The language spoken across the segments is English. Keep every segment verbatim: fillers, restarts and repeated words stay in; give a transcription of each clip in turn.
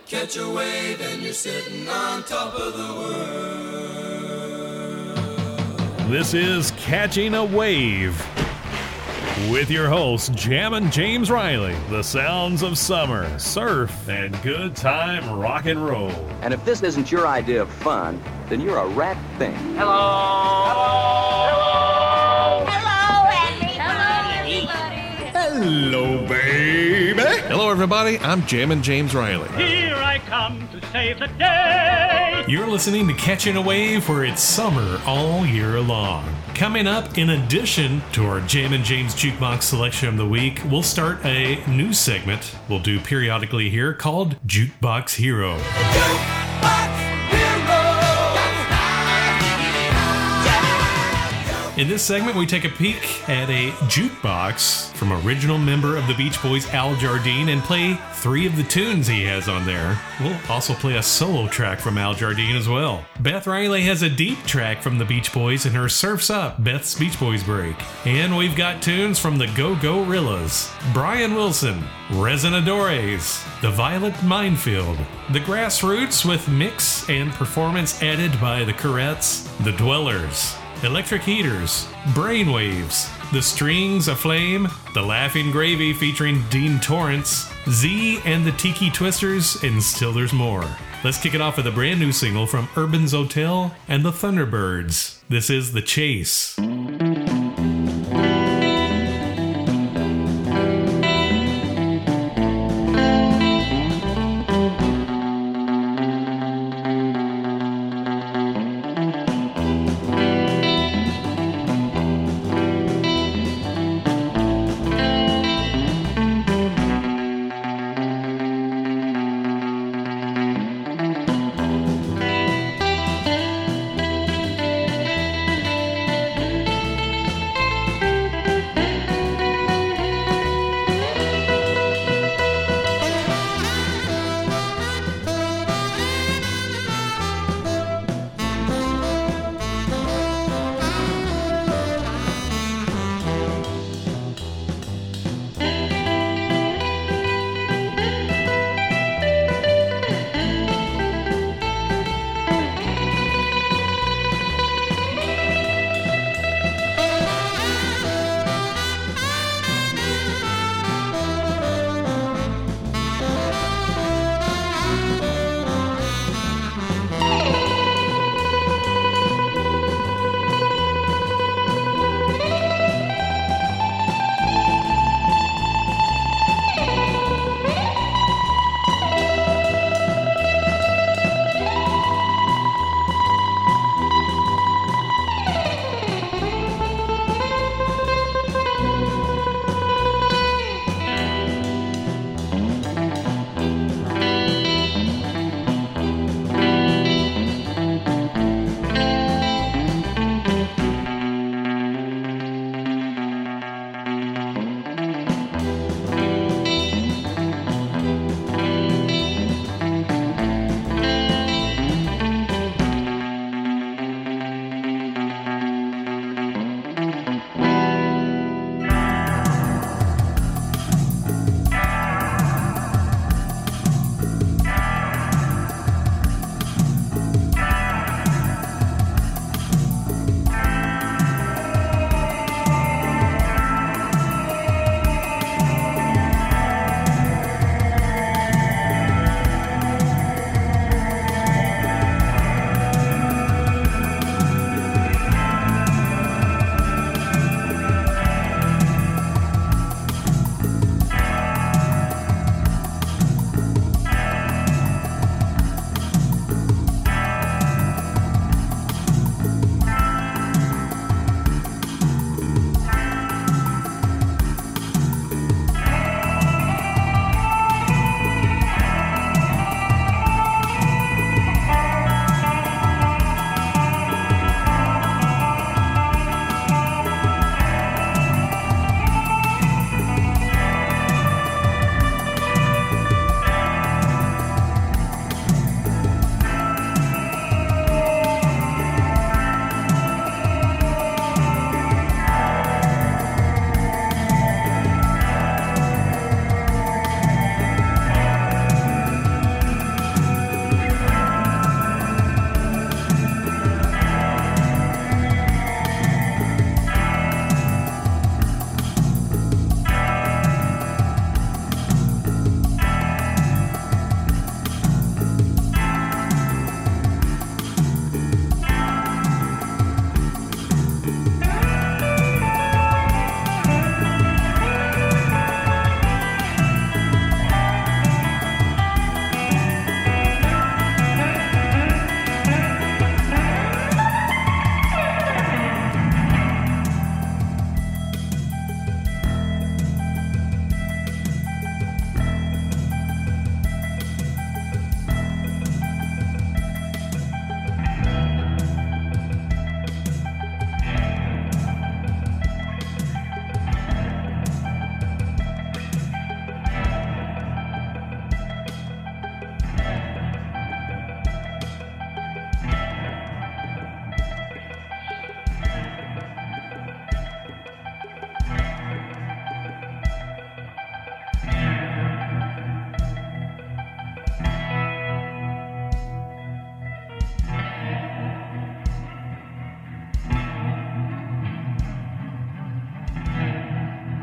Catch a wave and you're sitting on top of the world. This is Catching a Wave with your host, Jammin' James Riley. The sounds of summer, surf, and good time rock and roll. And if this isn't your idea of fun, then you're a rat thing. Hello. Hello. Hello, everybody. Hello, baby. Hello, everybody. I'm Jammin' James Riley. Here I come to save the day. You're listening to Catching a Wave, where it's summer all year long. Coming up, in addition to our Jammin' James Jukebox Selection of the Week, we'll start a new segment we'll do periodically here called Jukebox Hero. In this segment, we take a peek at a jukebox from original member of the Beach Boys, Al Jardine, and play three of the tunes he has on there. We'll also play a solo track from Al Jardine as well. Beth Riley has a deep track from the Beach Boys in her Surf's Up, Beth's Beach Boys break. And we've got tunes from the Go-Go-Rillas, Brian Wilson, Resonadores, The Violet Minefield, The Grassroots with mix and performance added by the Corettes, The Dwellers, Electric Heaters, Brainwaves, The Strings Aflame, The Laughing Gravy featuring Dean Torrance, Z and the Tiki Twisters, and still there's more. Let's kick it off with a brand new single from Urban's Hotel and the Thunderbirds. This is The Chase.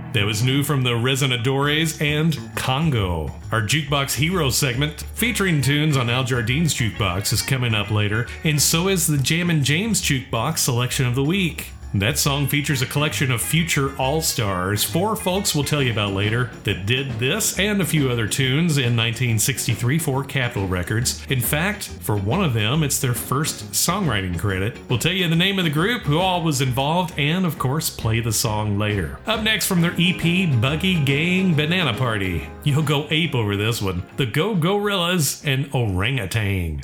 That was new from the Resonadores and Congo. Our Jukebox Hero segment, featuring tunes on Al Jardine's Jukebox, is coming up later, and so is the Jammin' James Jukebox Selection of the Week. That song features a collection of future all-stars, four folks we'll tell you about later, that did this and a few other tunes in nineteen sixty-three for Capitol Records. In fact, for one of them, it's their first songwriting credit. We'll tell you the name of the group, who all was involved, and of course, play the song later. Up next from their E P, Buggy Gang Banana Party. You'll go ape over this one. The Go Gorillas and Orangutan.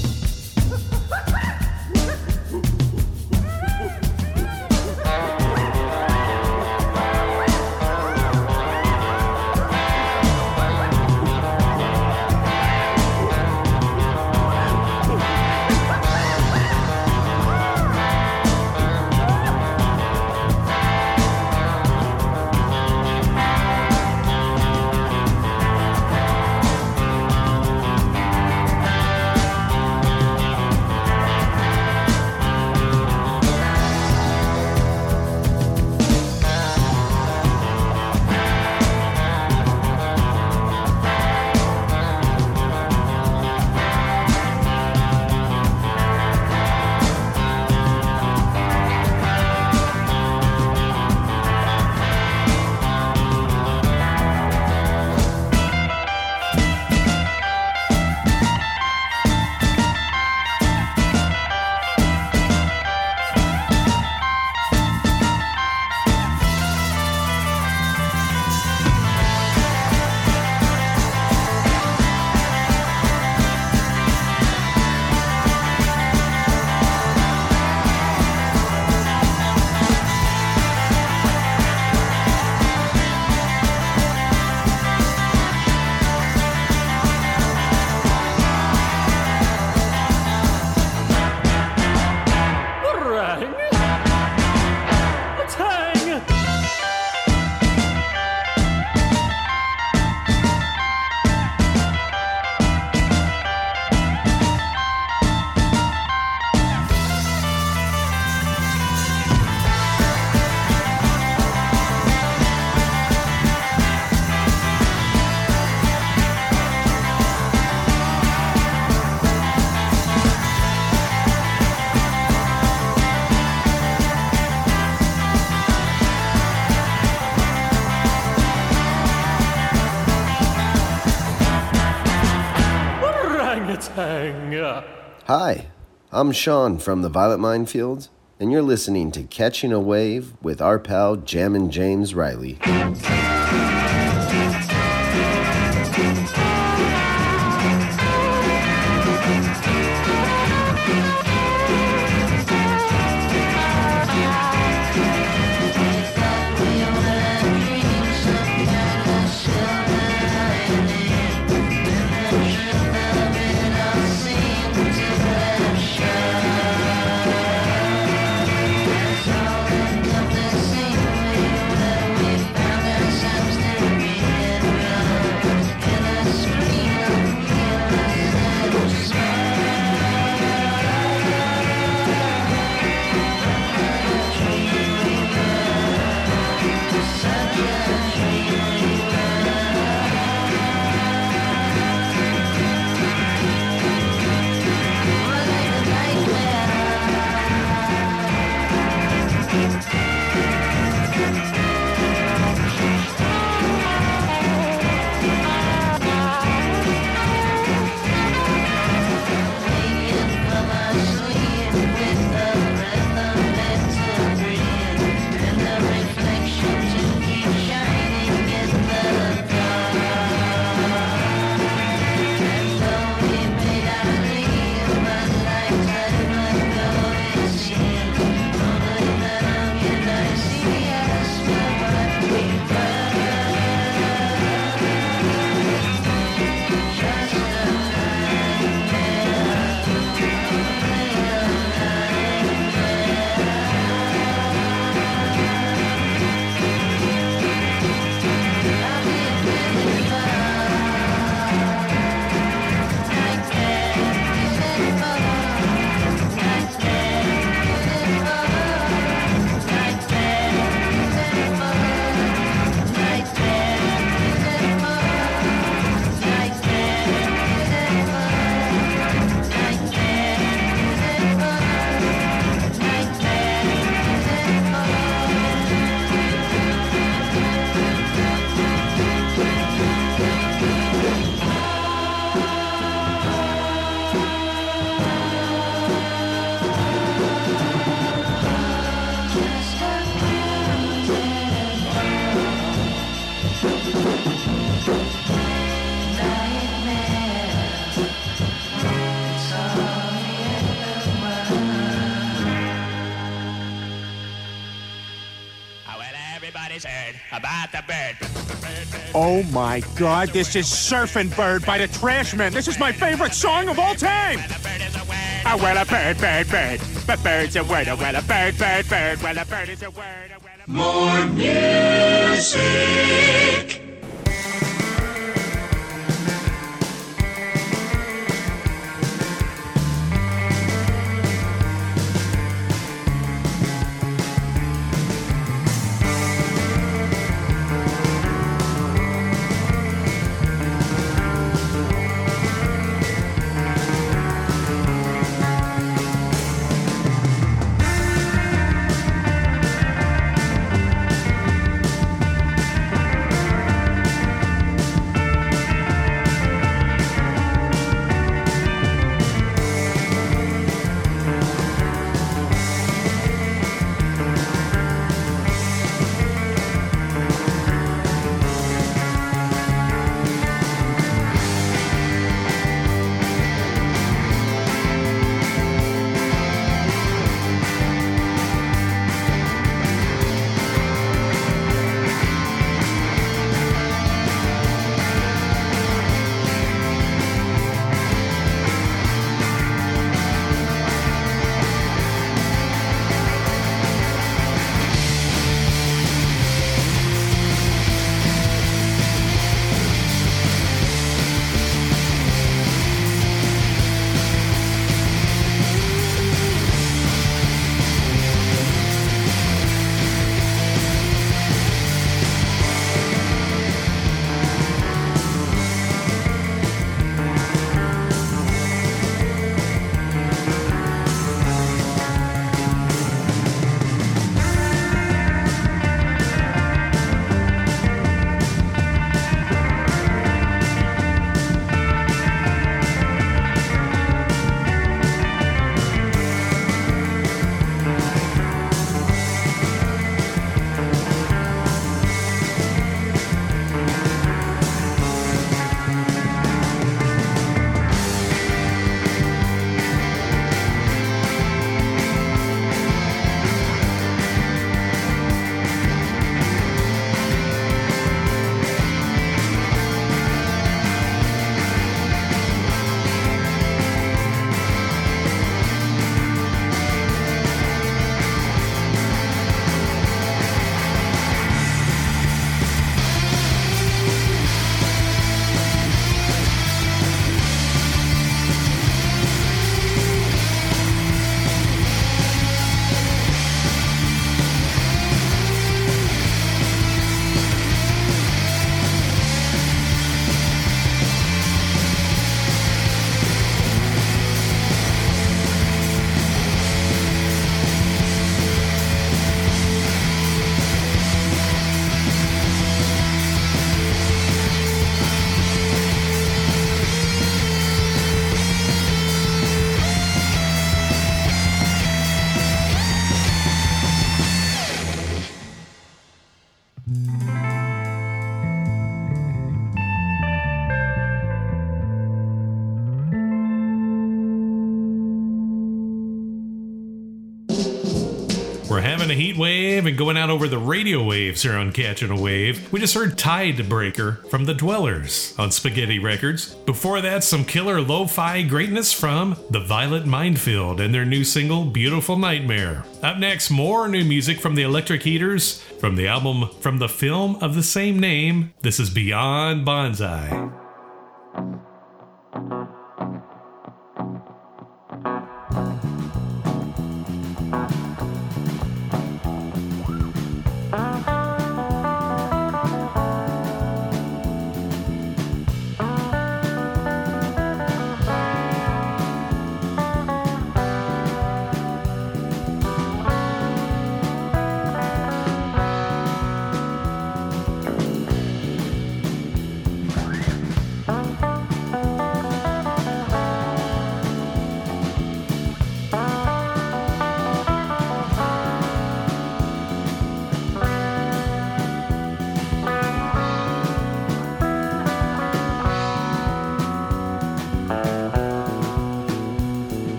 Hi, I'm Sean from the Violet Minefields, and you're listening to Catching a Wave with our pal Jammin' James Riley. bird, about the bird. Oh my God, this is Surfing Bird by the Trashmen. This is my favorite song of all time. Oh, well, a bird, bird, bird. But bird's a word. Oh, well, a bird, bird, bird. Well, a bird is a word. Oh, well, a... More music. We're having a heat wave and going out over the radio waves here on Catching a Wave. We just heard Tidebreaker from The Dwellers on Spaghetti Records. Before that, some killer lo-fi greatness from The Violet Minefield and their new single, Beautiful Nightmare. Up next, more new music from the Electric Heaters from the album from the film of the same name. This is Beyond Bonsai.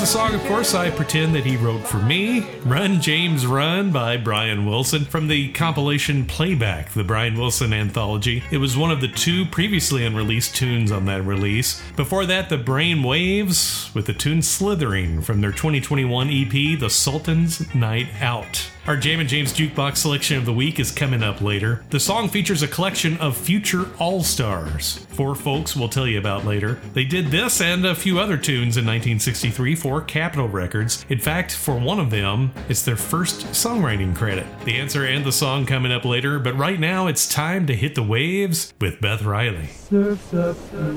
a song, of course, I pretend that he wrote for me. Run, James, Run by Brian Wilson from the compilation Playback, the Brian Wilson anthology. It was one of the two previously unreleased tunes on that release. Before that, the Brain Waves with the tune Slithering from their twenty twenty-one E P, The Sultan's Night Out. Our Jam and James Jukebox selection of the week is coming up later. The song features a collection of future all-stars. Four folks we'll tell you about later. They did this and a few other tunes in nineteen sixty-three for Capitol Records. In fact, for one of them, it's their first songwriting credit. The answer and the song coming up later, but right now it's time to hit the waves with Beth Riley. Surf's up.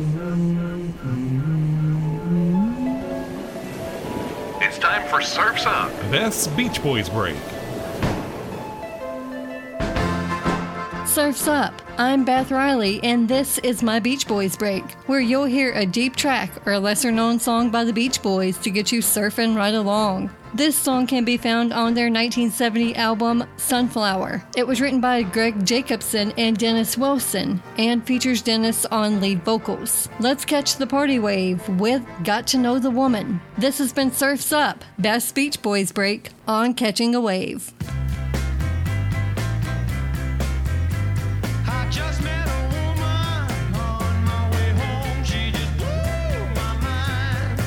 It's time for Surf's Up, Beth's Beach Boys break. Surf's Up. I'm Beth Riley, and this is my Beach Boys break, where you'll hear a deep track or a lesser-known song by the Beach Boys to get you surfing right along. This song can be found on their nineteen seventy album, Sunflower. It was written by Greg Jacobson and Dennis Wilson, and features Dennis on lead vocals. Let's catch the party wave with Got to Know the Woman. This has been Surf's Up, Best Beach Boys break on Catching a Wave. Just met a woman on my way home. She just blew my mind.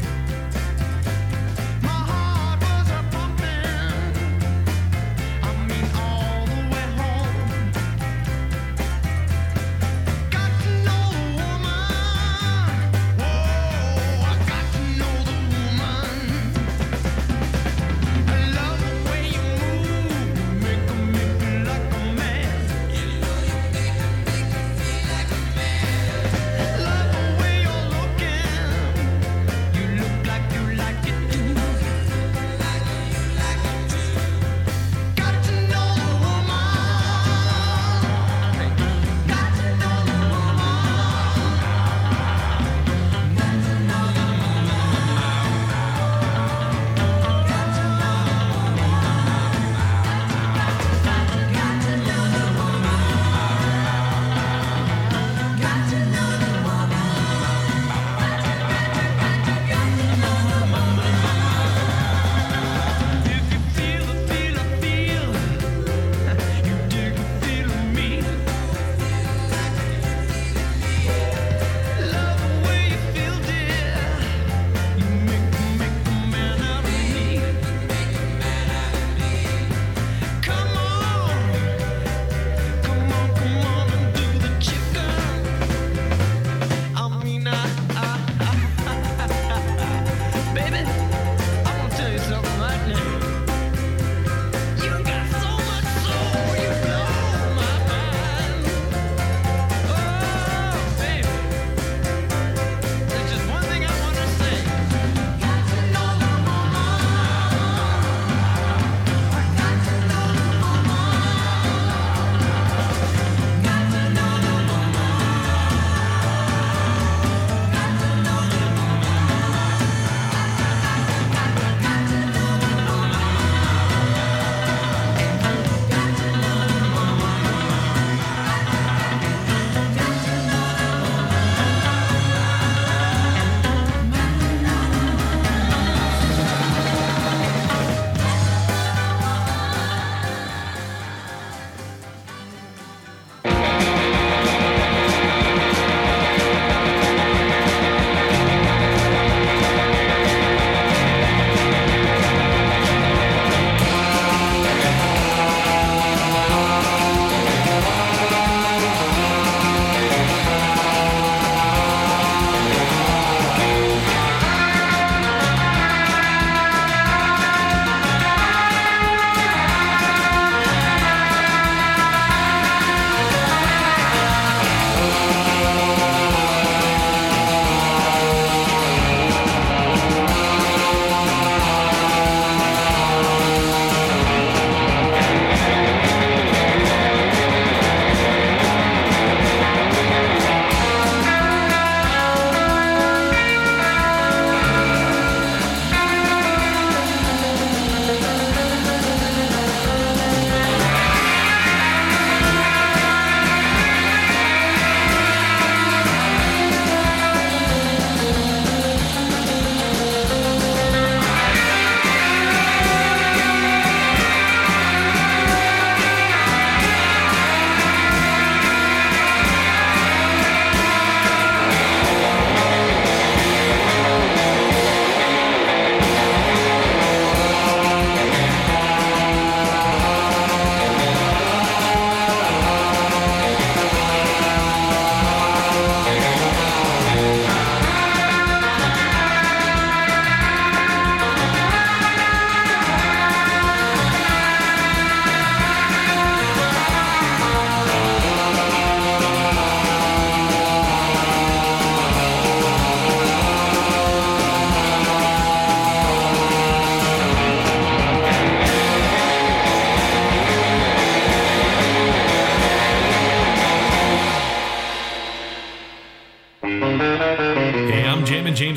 My heart was a pumping. I mean, all the way home. Got to know the woman. Whoa, I got to know the woman. I love the way you move.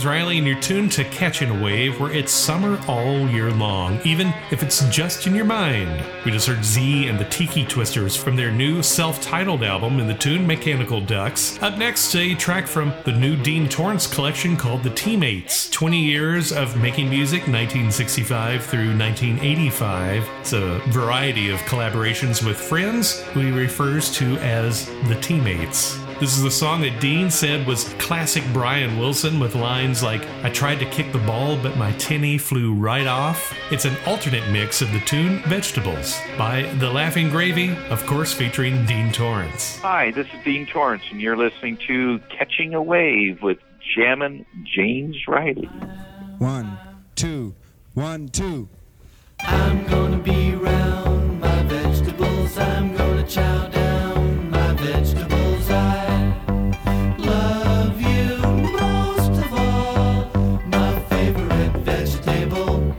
James Riley, and you're tuned to Catching a Wave, where it's summer all year long, even if it's just in your mind. We just heard Z and the Tiki Twisters from their new self-titled album in the tune Mechanical Ducks. Up next, a track from the new Dean Torrance collection called The Teammates. twenty years of making music, nineteen sixty-five through nineteen eighty-five. It's a variety of collaborations with friends who he refers to as the Teammates. This is the song that Dean said was classic Brian Wilson, with lines like, "I tried to kick the ball, but my tinny flew right off." It's an alternate mix of the tune Vegetables by The Laughing Gravy, of course featuring Dean Torrance. Hi, this is Dean Torrance, and you're listening to Catching a Wave with Jammin' James Riley. One, two, one, two. I'm gonna be round my vegetables. I'm gonna chow down my vegetables. I love you most of all, my favorite vegetable.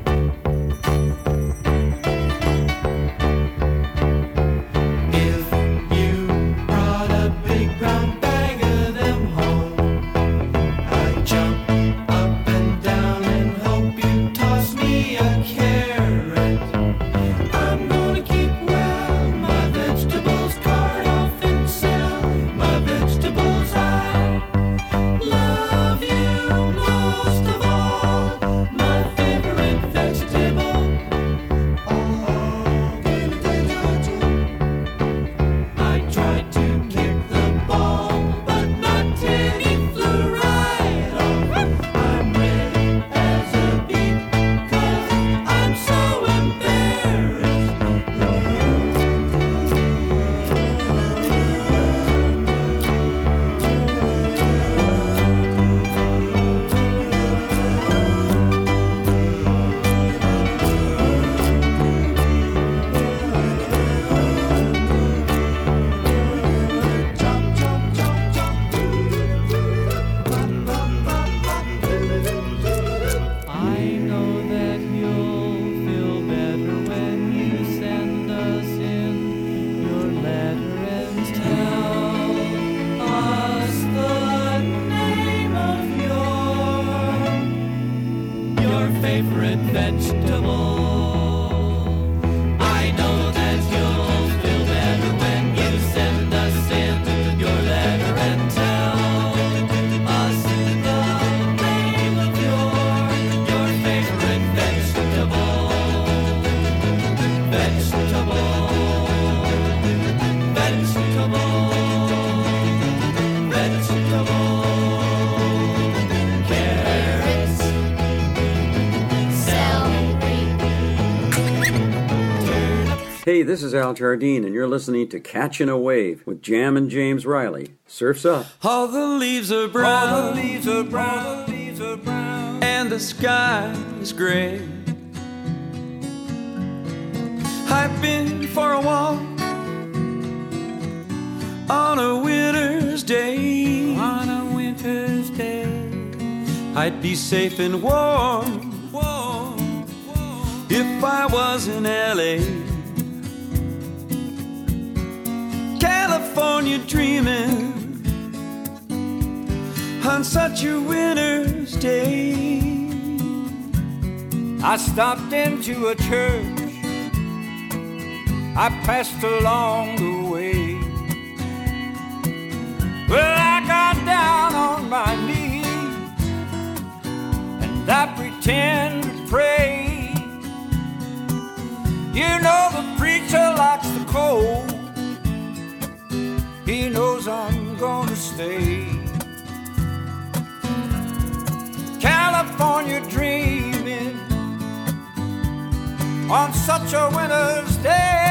If you brought a big brown bag of them home, I'd jump up and down and hope you toss me a carrot. I'm gonna keep well my vegetables, cart off and sell my vegetables. I love you most of all, my favorite vegetable. I tried to kick the ball, but my tinny flew right off. I'm red as a beet, 'cause I'm so embarrassed. I know that you'll feel better when you send us in your letter and tell us the name of your your favorite vegetable. I know that you'll feel better when you send us in your letter and tell us the name of your your favorite vegetable. Vegetable. Vegetable. Vegetable. Carrots. Hey, this is Al Jardine, and you're listening to Catching a Wave with Jammin' James Riley. Surf's up. All the leaves are brown. All the leaves are brown. All the leaves are brown. And the sky is gray. I've been for a walk on a winter's day. On a winter's day. I'd be safe and warm, warm, warm if I was in L A California dreaming on such a winter's day. I stopped into a church I passed along the way. Well, I got down on my knees and I pretend to pray. You know the preacher likes the cold. He knows I'm gonna stay. California dreaming on such a winter's day.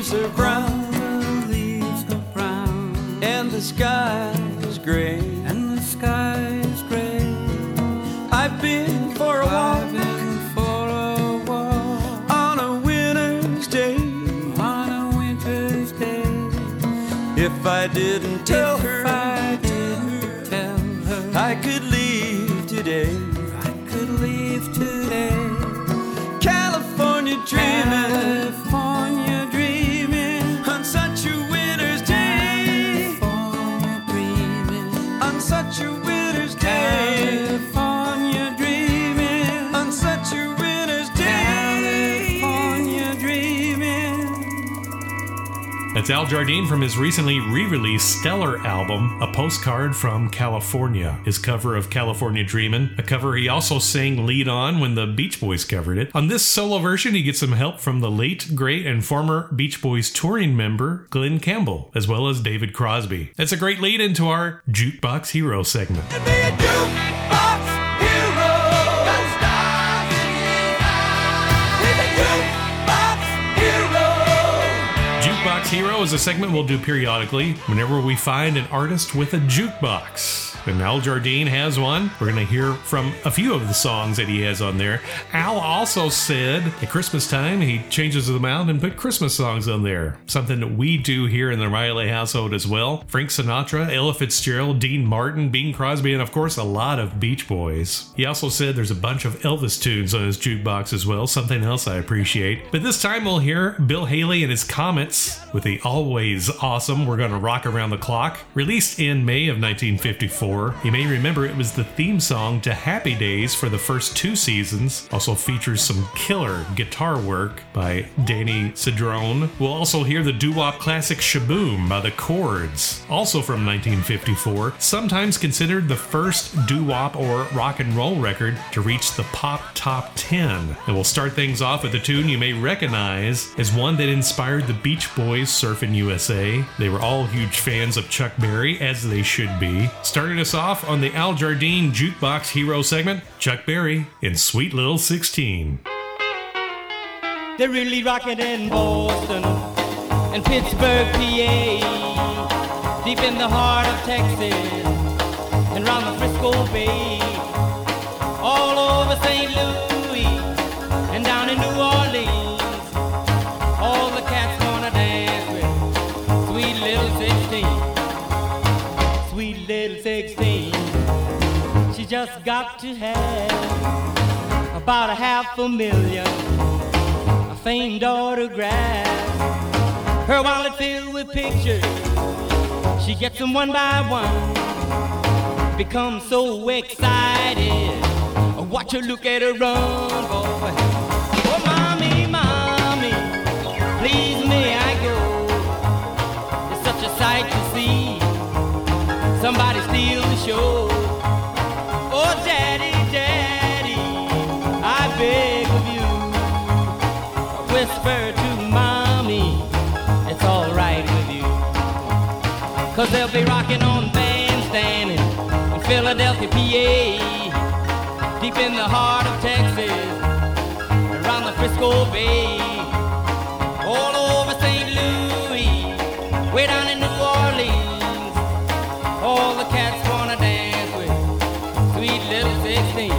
leaves are brown, the leaves are brown, and the sky is gray, and the sky is gray. I've been for a walk, I've been for a walk on a winter's day, on a winter's day. If I didn't tell if her, I didn't tell her, I could leave today, I could leave today. California dreaming, California dreaming on such a winter's day, California dreaming on such a winter's day, California dreaming on such a winter's day, California dreaming. That's Al Jardine from his recently re-released Stellar album, A Postcard from California. His cover of California Dreamin', a cover he also sang lead on when the Beach Boys covered it. On this solo version, he gets some help from the late, great, and former Beach Boys touring member, Glenn Campbell, as well as David Crosby. That's a great lead into our Jukebox Hero segment. Jukebox Hero is a segment we'll do periodically whenever we find an artist with a jukebox. And Al Jardine has one. We're going to hear from a few of the songs that he has on there. Al also said at Christmas time he changes them out and put Christmas songs on there. Something that we do here in the Riley household as well. Frank Sinatra, Ella Fitzgerald, Dean Martin, Bing Crosby, and of course a lot of Beach Boys. He also said there's a bunch of Elvis tunes on his jukebox as well, something else I appreciate. But this time we'll hear Bill Haley and his Comets with the always awesome We're Gonna Rock Around the Clock, released in May of nineteen fifty-four. You may remember it was the theme song to Happy Days for the first two seasons. Also features some killer guitar work by Danny Cedrone. We'll also hear the doo-wop classic Shaboom by the Chords, also from nineteen fifty-four, sometimes considered the first doo-wop or rock and roll record to reach the pop top ten. And we'll start things off with a tune you may recognize as one that inspired the Beach Boys Surfin' U S A. They were all huge fans of Chuck Berry, as they should be. Starting us off on the Al Jardine Jukebox Hero segment, Chuck Berry in Sweet Little sixteen. They're really rocking in Boston and Pittsburgh, P A, deep in the heart of Texas and round the Frisco Bay, all over Saint Louis and down in New Orleans. All the cats wanna dance with Sweet Little sixteen. Sweet Little sixteen, she just got to have about a half a million of famed autographs. Her wallet filled with pictures, she gets them one by one. Becomes so excited, watch her look at her run, boy. Oh, mommy, mommy, please may I go? It's such a sight to see, somebody steal the show. Oh, daddy, daddy, I beg of you, whisper to mommy, it's all right with you. Cause they'll be rocking on Bandstand in Philadelphia, P A, deep in the heart of Texas, around the Frisco Bay, all over Saint Louis, way down in New Orleans. All the cats wanna dance with Sweet Little sixteen.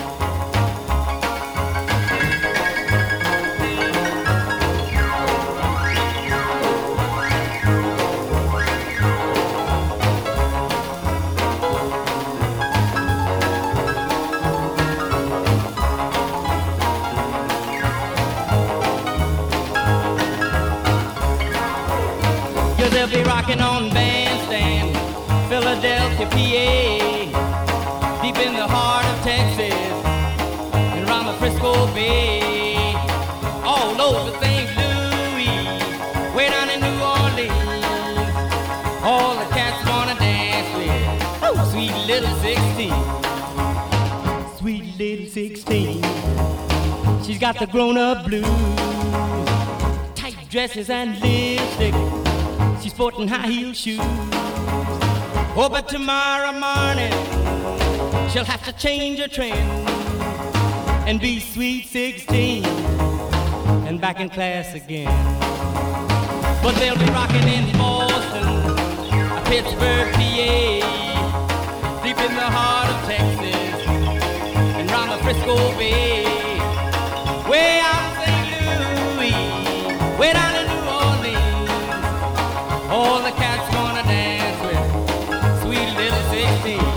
Cause they'll be rocking on Bandstand, Philadelphia, P A, deep in the heart of Texas, and around the Frisco Bay, all over Saint Louis, way down in New Orleans. All the cats wanna dance with oh, Sweet Little sixteen. Sweet Little sixteen, she's got the grown-up blues, tight dresses and lipstick, she's sporting high-heel shoes. Oh, but tomorrow morning she'll have to change her trend and be Sweet sixteen and back in class again. but they'll be rocking in Boston, Pittsburgh, P A, deep in the heart of Texas, and round the Frisco Bay, way out in Saint Louis, way down in New Orleans, all the cats gonna dance with sweet little sixteen.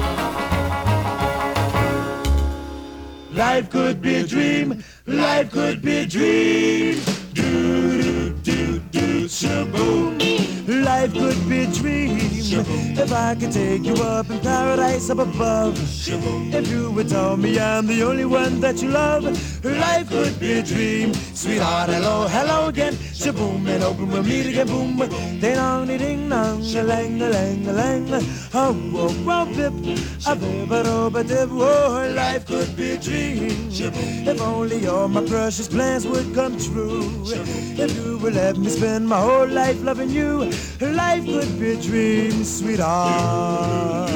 Life could be a dream, life could be a dream. Do, do, do, do, shaboom. Life could be a dream if I could take you up in paradise up above. If you would tell me I'm the only one that you love, life could be a dream. Sweetheart, hello, hello again. Shaboom, and open we'll meet again. Boom, ding dong, ding dong, a lang, a lang, a lang. Oh, whoa, whoa, bip, a bip, a do, a dip. Oh, life could be a dream if only all my precious plans would come true. If you would let me spend my whole life loving you, life could be a dream, sweetheart.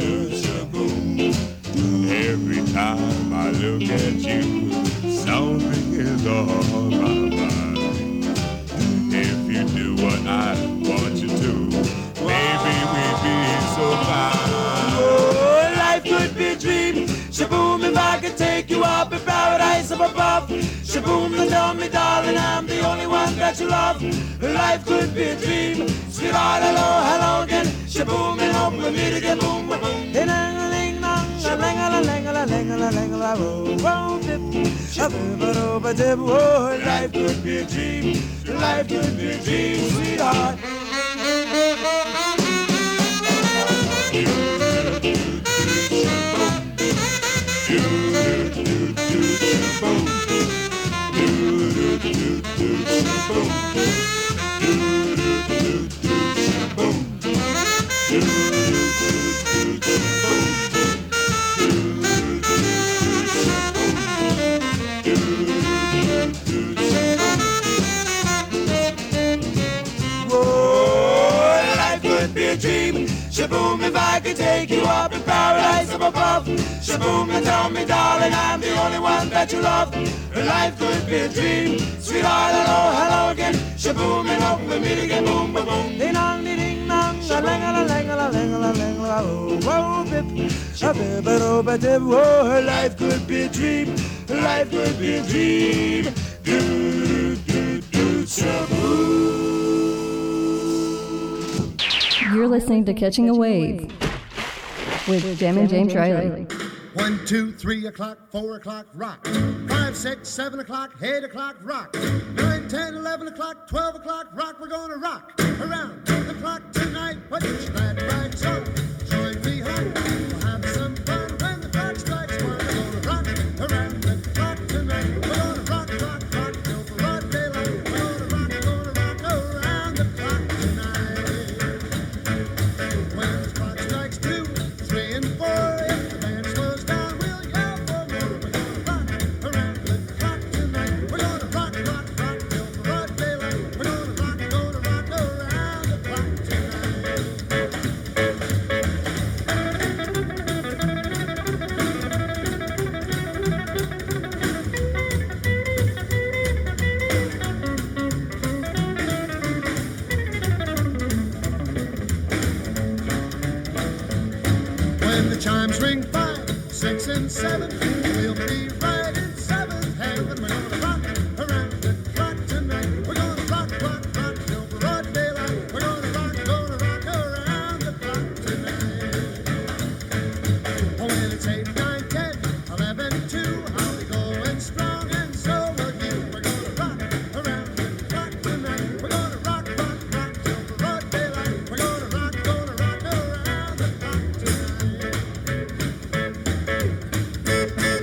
Every time I look at you, something is on my mind. If you do what I want you to, maybe we'd be so fine. Oh, life could be a dream. Shaboom, if I could take you up in paradise up above. Shaboom, and tell me, darling, I'm the only one that you love. Life could be a dream. Sweetheart, hello, hello again. Shaboom, and hope we meet again. Boom, boom, ding dong, ding dong, a lang a lang a lang a lang a lang. Oh, dip, a bip, a do, a dip. Oh, life could be a dream. Life could be a dream, sweetheart. Shaboom, if I could take you up in paradise up above. Shaboom, and tell me, darling, I'm the only one that you love. Life could be a dream. Sweetheart, hello, hello again. Shaboom, and hope we meet again. Boom, boom, boom. Ding dong, ding dong, a lang a lang a lang a lang a lang. Oh, bip, a bip, a do, a dip. Oh, life could be a dream. Life could be a dream. Do, do, do, shaboom. You're listening to Catching a Wave with Jammin' James Riley. One, two, three o'clock, four o'clock, rock. Five, six, seven o'clock, eight o'clock, rock. Nine, ten, eleven o'clock, twelve o'clock, rock. We're gonna rock around the clock tonight. What you glad rags on? Join me home. We'll have some fun when the clock strikes one. We're gonna rock around the clock tonight. We're gonna rock, rock, rock till the broad daylight. We're gonna rock, gonna rock around the clock tonight. When the clock strikes two, three, and four, if the band slows down, we'll yell for more. We're gonna rock around the clock tonight. We're gonna rock, rock, rock till the broad daylight. We're gonna rock, gonna rock around the clock When the chimes ring five, six, and seven, we'll be right in seventh heaven. We're gonna rock around the clock tonight. We're gonna rock, rock, rock till the broad daylight. We're gonna rock, gonna rock around the clock tonight. Oh, when it's eight, nine, ten, eleven, two, I'll be going strong, and so will you. We're gonna rock around the clock tonight. We're gonna rock, rock, rock till the broad daylight. We're gonna rock, gonna rock around the clock tonight.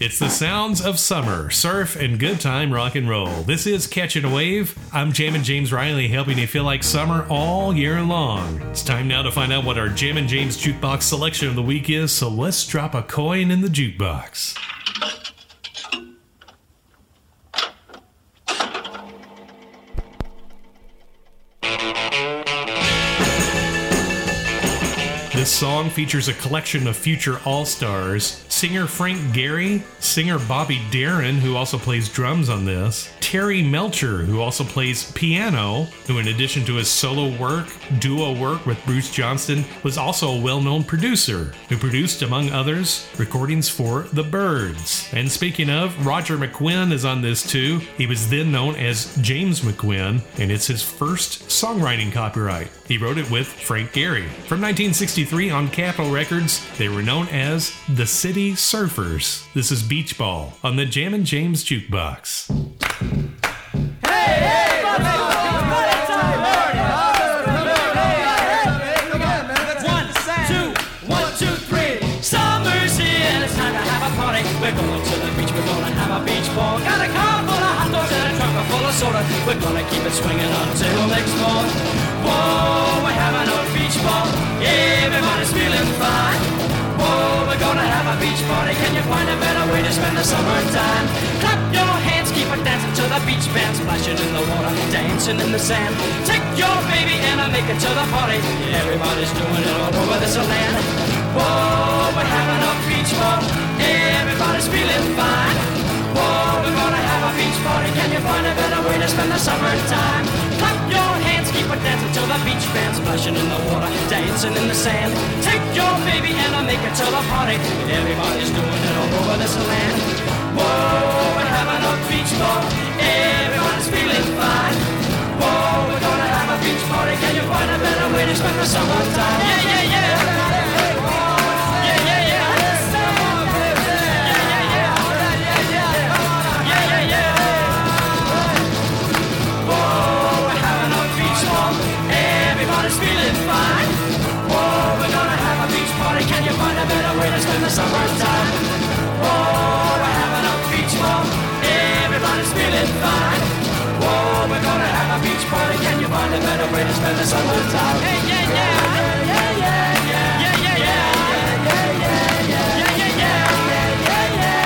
It's the sounds of summer, surf, and good time rock and roll. This is Catching a Wave. I'm Jammin' James Riley, helping you feel like summer all year long. It's time now to find out what our Jammin' James Jukebox selection of the week is, so let's drop a coin in the jukebox. This song features a collection of future all-stars, singer Frank Gehry, singer Bobby Darin, who also plays drums on this, Terry Melcher, who also plays piano, who in addition to his solo work, duo work with Bruce Johnston, was also a well-known producer, who produced, among others, recordings for The Byrds. And speaking of, Roger McGuinn is on this too. He was then known as James McGuinn, and it's his first songwriting copyright. He wrote it with Frank Gehry. From nineteen sixty-three on Capitol Records, they were known as the City Surfers. This is Beach Ball on the Jammin' James Jukebox. We're going to the beach, we're gonna have a beach ball. Got a car full of hot dogs and a trunk full of soda. We're gonna keep it swinging until next morning. Whoa, we're having a beach ball. Everybody's feeling fine. Whoa, we're gonna have a beach party. Can you find a better way to spend the summertime? Clap your hands, keep it dancing to the beach band, splashing in the water, dancing in the sand. Take your baby and I make it to the party. Everybody's doing it all over this land. Whoa, we're having a beach ball. Everybody's feeling fine. Whoa, we're gonna have a beach party. Can you find a better way to spend the summertime? Clap your hands, keep it dancing till the beach band, splashing in the water, dancing in the sand. Take your baby and I'll make it to the party. Everybody's doing it all over this land. Whoa, we're having a beach ball. Everybody's feeling fine. Whoa, we're gonna have a beach party. Can you find a better way to spend the summertime? Yeah, yeah, yeah. Everybody's feeling fine. Whoa, we're gonna have a beach party. Can you find a better way to spend the summertime? Whoa, we're having a beach ball. Everybody's feeling fine. Whoa, we're gonna have a beach party. Can you find a better way to spend the summertime? Hey, yeah, yeah, yeah, yeah, yeah, yeah, yeah, yeah, yeah, yeah, yeah, yeah, yeah, yeah, yeah.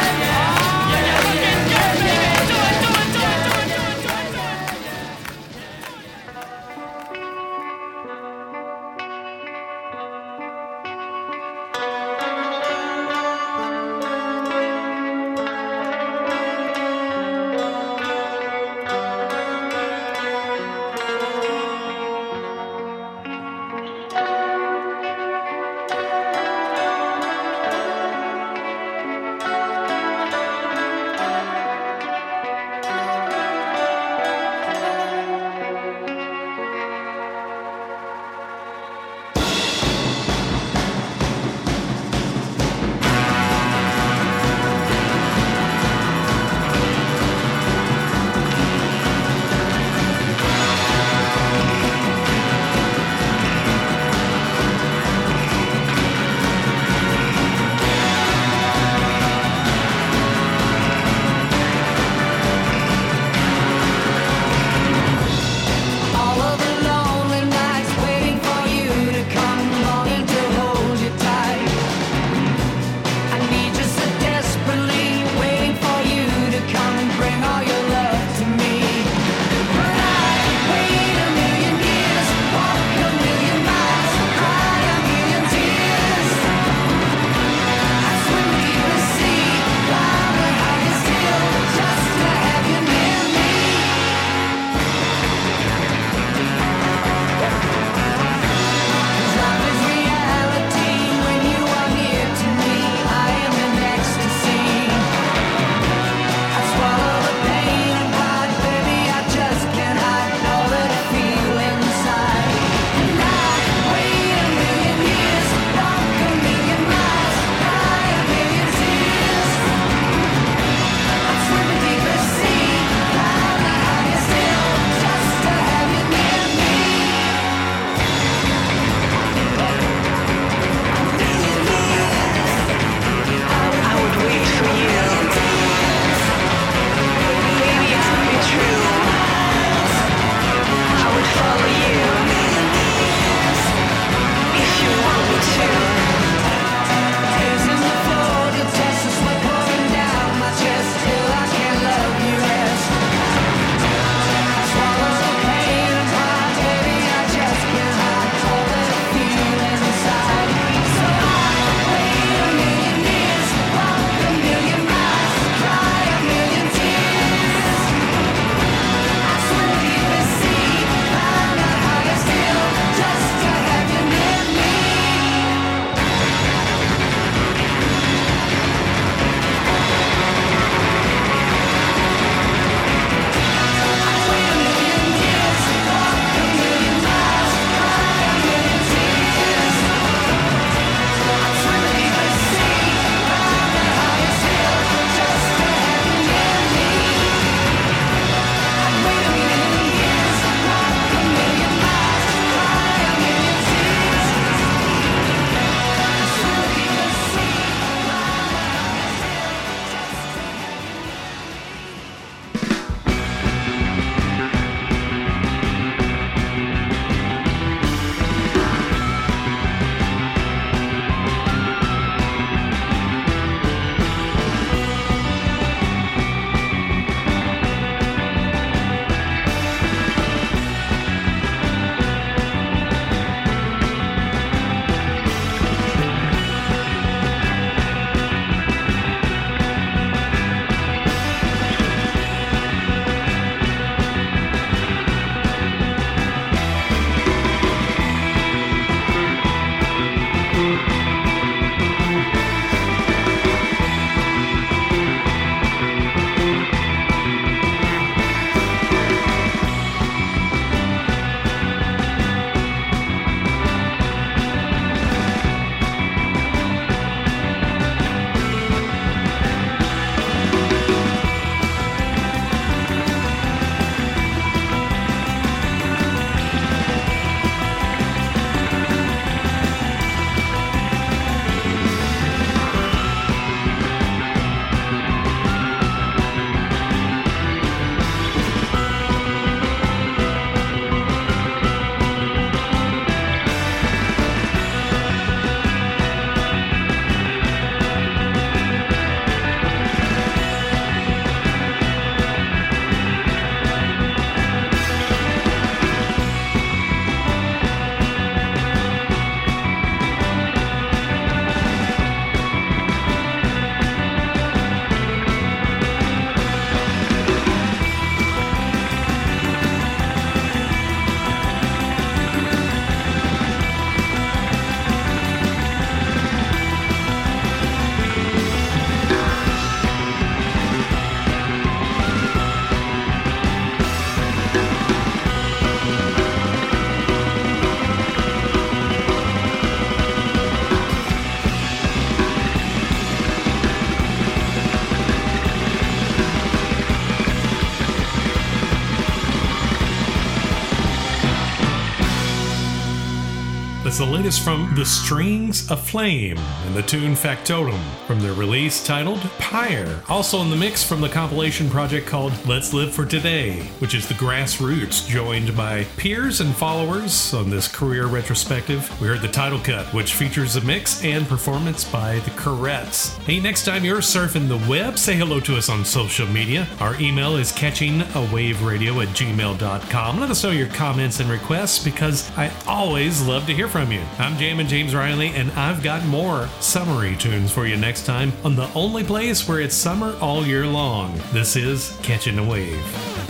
is the latest from The Strings of Flame and the tune Factotum from their release titled Pyre. Also in the mix from the compilation project called Let's Live for Today, which is the Grassroots, joined by peers and followers on this career retrospective. We heard the title cut, which features a mix and performance by the Corettes. Hey, next time you're surfing the web, say hello to us on social media. Our email is catchingawaveradio at gmail dot com. Let us know your comments and requests because I always love to hear from you. I'm Jammin' James Riley, and I've got more summery tunes for you next time on the only place where it's summer all year long. This is Catching a Wave.